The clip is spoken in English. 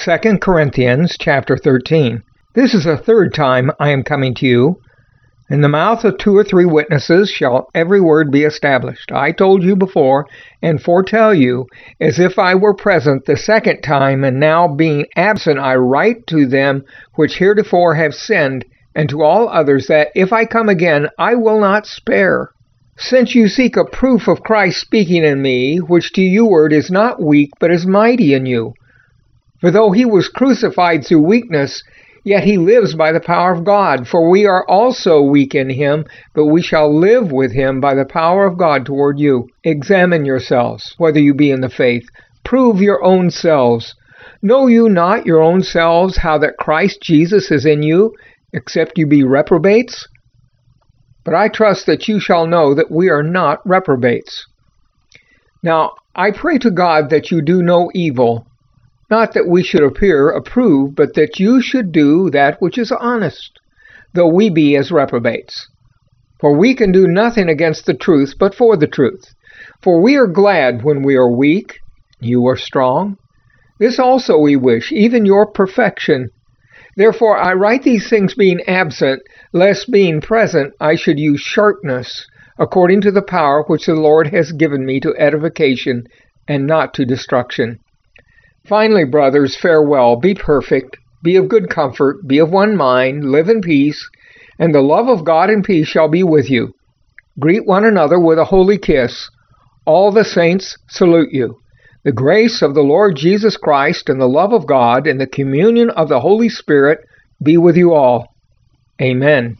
2 Corinthians chapter 13. This is the third time I am coming to you. In the mouth of 2 or 3 witnesses shall every word be established. I told you before, and foretell you, as if I were present the second time, and now being absent I write to them which heretofore have sinned, and to all others, that if I come again I will not spare. Since you seek a proof of Christ speaking in me, which to you word is not weak, but is mighty in you. For though he was crucified through weakness, yet he lives by the power of God. For we are also weak in him, but we shall live with him by the power of God toward you. Examine yourselves, whether you be in the faith. Prove your own selves. Know you not your own selves how that Christ Jesus is in you, except you be reprobates? But I trust that you shall know that we are not reprobates. Now I pray to God that you do no evil, not that we should appear approved, but that you should do that which is honest, though we be as reprobates. For we can do nothing against the truth, but for the truth. For we are glad when we are weak, you are strong. This also we wish, even your perfection. Therefore I write these things being absent, lest being present I should use sharpness, according to the power which the Lord has given me to edification, and not to destruction. Finally, brothers, farewell. Be perfect, be of good comfort, be of one mind, live in peace, and the love of God and peace shall be with you. Greet one another with a holy kiss. All the saints salute you. The grace of the Lord Jesus Christ and the love of God and the communion of the Holy Spirit be with you all. Amen.